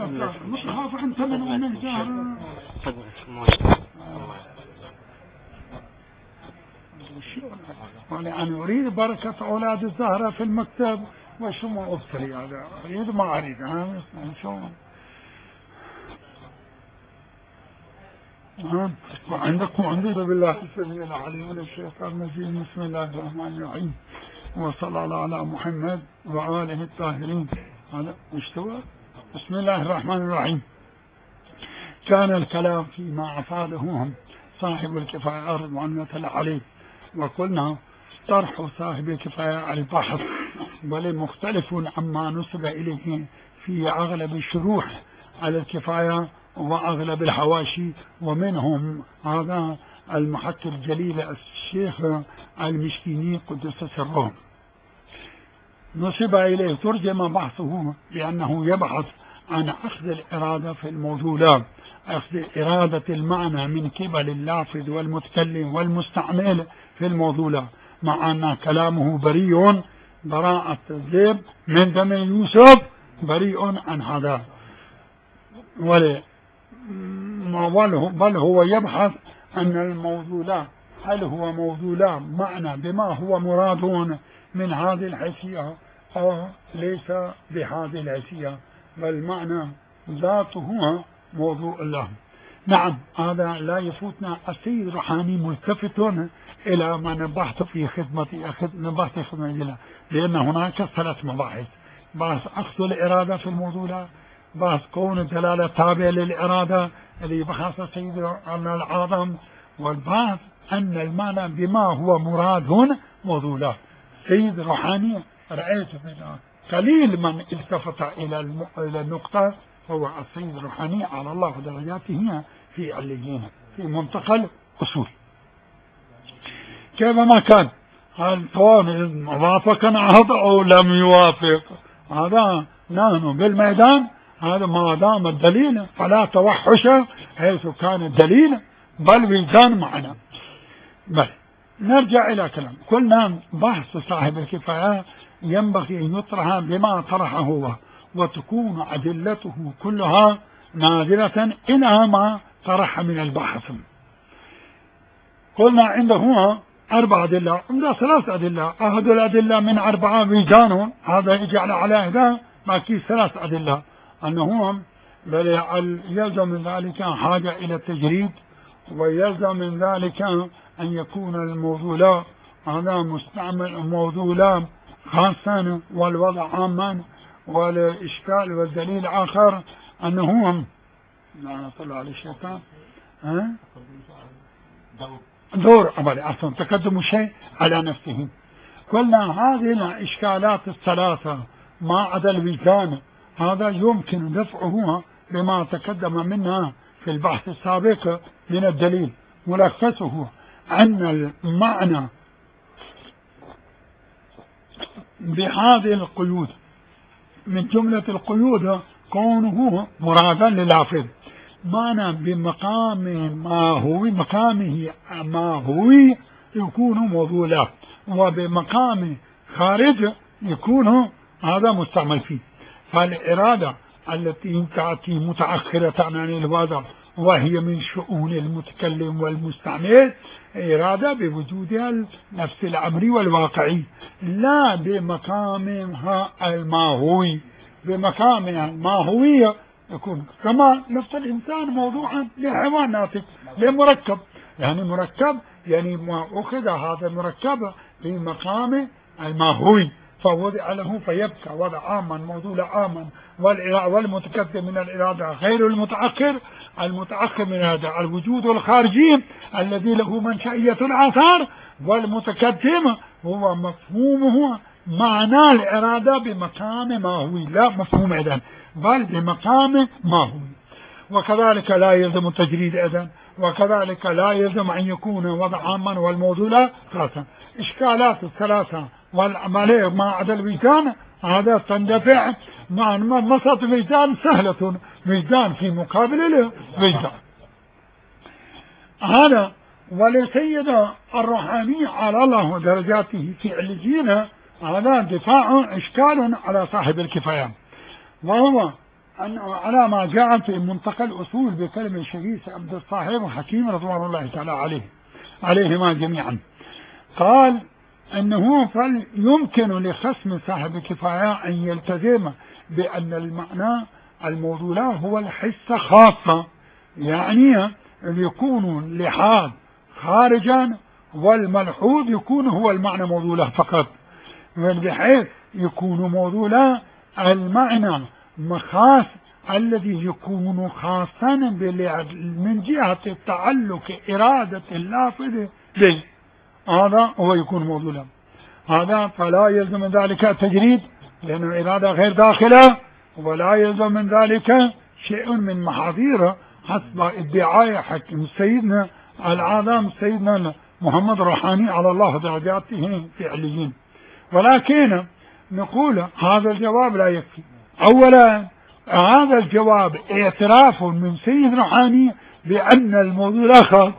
مش خاف أنت من أمه زهرة. أنا أريد بركة أولاد الزهرة في المكتب وشو ما أبصري هذا أريد ما أريد شو وعندكم عندي بالله السميع العليم من الشيطان الرجيم. بسم الله الرحمن الرحيم وصلى الله على محمد وآله الطاهرين. هذا مستوى. بسم الله الرحمن الرحيم. كان الكلام فيما أفاده صاحب الكفاية رضوان الله عليه، وقلنا طرح صاحب الكفاية على البحث بل مختلف عما نسب إليه في أغلب الشروح على الكفاية وأغلب الحواشي، ومنهم هذا المحقق الجليل الشيخ المشكيني قدس سره نسب إليه ترجم بحثه بأنه يبحث عن أخذ الإرادة في الموضوعات، أخذ إرادة المعنى من قبل اللافظ والمتكلم والمستعمل في الموضوع، مع أن كلامه بريء براءة الذئب من دم يوسف، بريء عن هذا، بل هو يبحث أن الموضوع هل هو موضوع معنى بما هو مراد من هذه الحيثية أو ليس بهذه الحيثية، بل معنى ذاته موضوع الله. نعم، هذا لا يفوتنا. السيد روحاني ملتفت إلى ما نبحث في خدمة الله، لأن هناك 3 مباحث: بحث أخذ الإرادة في الموضوع، بحث كون الدلالة تابع للإرادة الذي بحث السيد العظم، والبحث أن المعنى بما هو مراد موضوع. السيد روحاني رأيت قليل من التفت إلى النقطة هو السيد روحاني على الله درجاته في عليين في منطقة الأصول. كيفما كان هل وافق عهد أو لم يوافق، هذا نحن بالميدان. هذا ما دام الدليل فلا توحش حيث كان الدليل، بل وجدان معنا. بل نرجع إلى كلام قلنا بحث صاحب الكفاية ينبغي أن يطرح بما طرحه هو، وتكون أدلته كلها نادرة إلى ما طرح من البحث. قلنا عنده 4 أدلة، عنده 3 أدلة، أخذ الأدلة من 4 وجدان، هذا يجعل على هذا ما كي 3 أدلة، أنه يلزم من ذلك حاجة إلى التجريد، ويلزم من ذلك أن يكون الموضوع هذا مستعمل موضوع خاصا والوضع عاما، والإشكال والدليل آخر أنه لا طلع على الشيطان دور عملي أصلا تقدم شيء على نفسه. قلنا هذه الإشكالات ال3 ما عدا الوجدان هذا يمكن دفعه بما تقدم منها في البحث السابق من الدليل. ملخصه أن المعنى بهذه القيود من جملة القيود كونه مرادا للافظ، معنى بمقامه ما هو يكون موضوع، وبمقام خارج يكون هذا مستعمل فيه. فالإرادة التي تأتي متأخرة عن الوضع وهي من شؤون المتكلم والمستعمل إرادة بوجودها نفس الأمر والواقعي، لا بمقامها الماهوي. بمقامها الماهوية يكون كما نفس الإنسان موضوعا لحيوان ناطق لمركب، يعني مركب يعني ما أخذ هذا المركب بمقام الماهوي فوضع له فيبقى وضع عاما موضوع عاما. والمتقدم من الإرادة غير المتأخر، المتأخر من هذا الوجود الخارجي الذي له منشئية الآثار، والمتقدم هو مفهومه معنى الإرادة بمقام ماهوي، لا مفهوم إذن بل بمقام ماهوي. وكذلك لا يلزم التجريد إذن، وكذلك لا يلزم أن يكون وضع عاما والموضوع خاصا. إشكالات ال3 والعملية ما عدا الوجدان هذا تندفع مع مسط الوجدان سهلة، وجدان في مقابل الوجدان هذا. ولسيد الروحاني على الله درجاته في عليين هذا دفاع إشكال على صاحب الكفاية، وهو أنه على ما جاء في منطقة الأصول بكلمة شريف عبد الصاحب وحكيم رضوان الله تعالى عليهما جميعا، قال أنه فيمكن لخصم صاحب الكفاية أن يلتزم بأن المعنى الموضوع له هو الحصة خاصة، يعني يكون اللحاظ خارجا والملحوظ يكون هو المعنى موضوع له فقط، بحيث يكون موضوع له المعنى مخاص الذي يكون خاصا من جهة التعلق إرادة اللافظ به، هذا هو يكون موضوع له. هذا فلا يلزم من ذلك التجريد لأن الإرادة غير داخلة، ولا يلزم من ذلك شيء من محاذيره حسب ادعاء حكم سيدنا العظام سيدنا محمد روحاني على الله درجاته في عليين. ولكن نقول هذا الجواب لا يكفي. أولا هذا الجواب اعتراف من سيد روحاني بأن الموضوع آخر،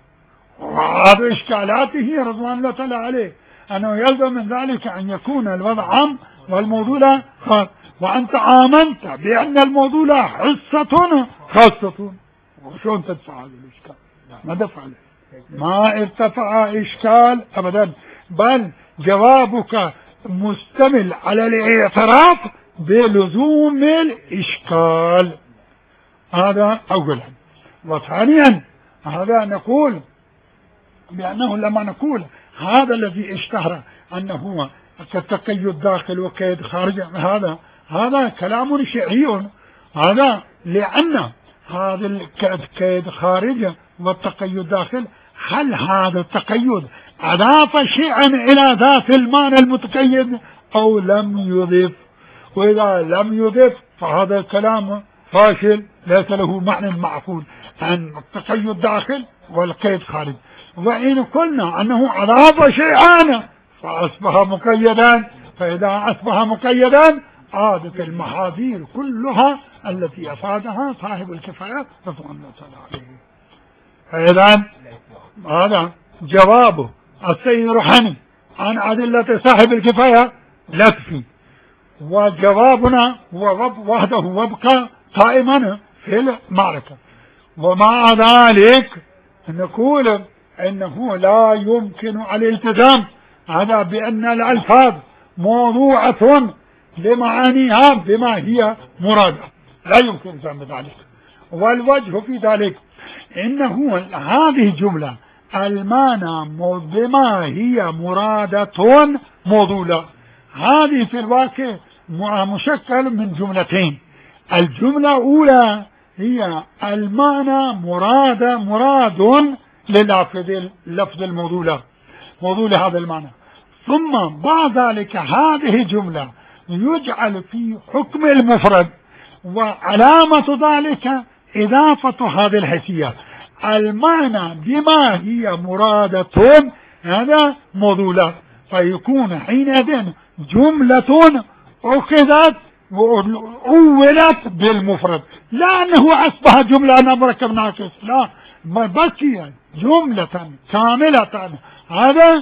وهذا إشكالاته رضوان الله تعالى عليه أنه يلزم من ذلك أن يكون الوضع عام والموضوع خاص، وأنت آمنت بأن الموضوع حصة خاصة، وشون تدفع هذا الإشكال؟ ما دفع له، ما ارتفع إشكال أبدا، بل جوابك مستمل على الاعتراف بلزوم الإشكال. هذا أولا. وثانيا هذا نقول بأنه لما نقول هذا الذي اشتهر أنه هو كالتقيد داخل وكيد خارج، هذا كلام شيعي، هذا لأن هذا الكيد خارج والتقيد داخل، هل هذا التقيد أضاف شيئا إلى ذات المعنى المتقيد أو لم يضيف؟ وإذا لم يضيف فهذا الكلام فاشل ليس له معنى معقول عن التقيد داخل والقيد خارج. وإن قلنا أنه أضاف شيئا فأصبح مقيدا، فإذا أصبح مقيدا عادت المحاذير كلها التي أفادها صاحب الكفاية رضوان الله تعالى عليه. فإذا هذا جواب السيد روحاني عن أدلة صاحب الكفاية لا تفي، وجوابنا هو وحده وابقى قائما في المعركة. ومع ذلك نقول إنه لا يمكن الالتزام هذا بأن الألفاظ موضوعة لمعانيها بما هي مرادة، لا يمكن الالتزام بذلك. والوجه في ذلك إنه هذه جملة المعنى بما هي مرادة موضوعة، هذه في الواقع مشكل من جملتين. الجملة الأولى هي المعنى مراد للفظ الموضوع هذا المعنى، ثم بعد ذلك هذه الجملة يجعل في حكم المفرد، وعلامة ذلك إضافة هذه الحيثية المعنى بما هي مرادة هذا موضوع، فيكون حينئذ جملة أخذت وأولت بالمفرد، لا أنه أصبح جملة أنا مركب ناقص، لا، بقي جملة كاملة، هذا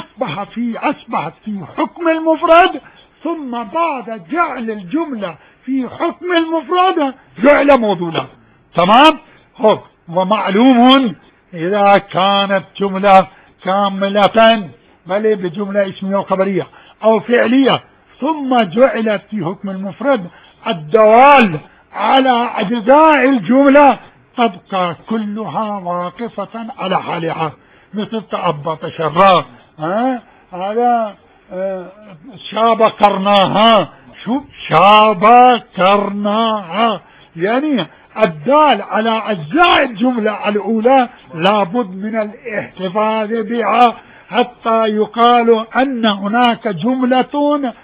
أصبحت في حكم المفرد، ثم بعد جعل الجملة في حكم المفرد جعل موضوعا. تمام؟ ومعلوم إذا كانت جملة كاملة بل بجملة اسمية وخبرية أو فعلية ثم جعلت في حكم المفرد الدوال على أجزاء الجملة تبقى كلها واقفة على حالها، مثل تأبط شراء، هذا شابكرناها، شابكرناها، يعني الدال على أجزاء الجملة الأولى لابد من الاحتفاظ بها حتى يقال أن هناك جملة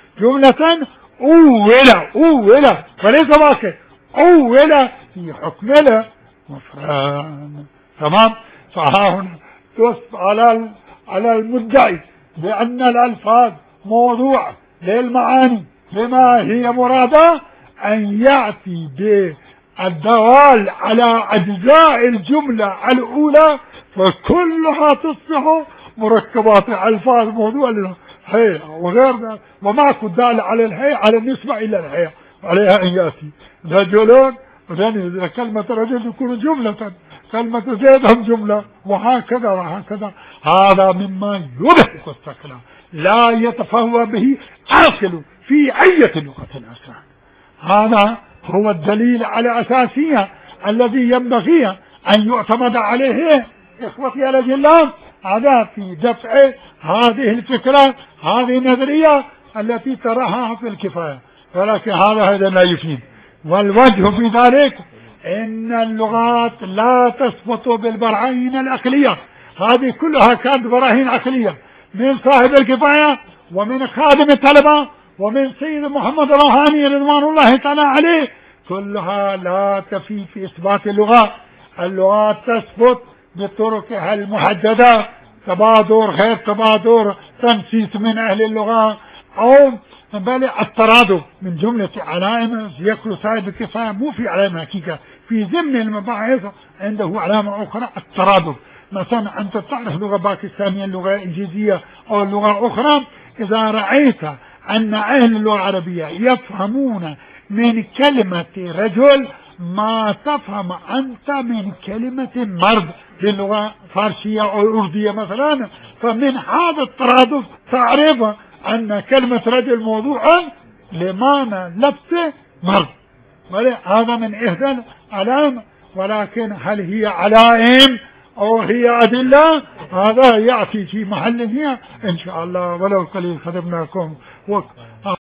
أولى وليس باقي أولى في حكم المفرد. تمام؟ فها هنا على المدعي بأن الألفاظ موضوع للمعاني بما هي مرادة أن يأتي بالدوال على أجزاء الجملة الأولى فكلها تصبح مركبات ألفاظ موضوع للهيئة وغير ذلك، وماكو دال على الهيئة على النسبة إلى الهيئة، عليها أن يأتي رجل، وذن كلمة رجل تكون جملة، كلمة زيد هم جملة، وهكذا وهكذا. هذا مما يضحك السكران لا يتفوه به عاقل في أي لغة الأسرار. هذا هو الدليل على أساسية الذي ينبغي أن يعتمد عليه إخوتي الأجلاء، هذا في دفع هذه الفكرة، هذه النظرية التي تراها في الكفاية، ولكن هذا لا يفيد. والوجه في ذلك إن اللغات لا تثبت بالبراهين العقلية، هذه كلها كانت براهين عقلية من صاحب الكفاية ومن خادم الطلبة ومن سيد محمد الروحاني رضوان الله تعالى عليه، كلها لا تفي في إثبات اللغات. اللغات تثبت بطرقها المحددة، تبادر غير تبادر، تنسيس من أهل اللغة، أو بل الترادف من جملة علائم يكل صاحب الكفاية، مو في علامة حقيقة في ضمن المباحث عنده علامة أخرى الترادف. مثلا أنت تعرف لغة باكستانية، اللغة الإنجليزية أو اللغة أخرى، إذا رأيت أن أهل اللغة العربية يفهمون من كلمة رجل ما تفهم أنت من كلمة مرد في اللغة الفارسية أو الأردية مثلا، فمن هذا الترادف تعرف أن كلمة رجل موضوعا لمعنى لبس مرد. هذا من إحدى العلائم، ولكن هل هي علائم أو هي أدلة؟ هذا يأتي في محله إن شاء الله. ولو قليل خدمناكم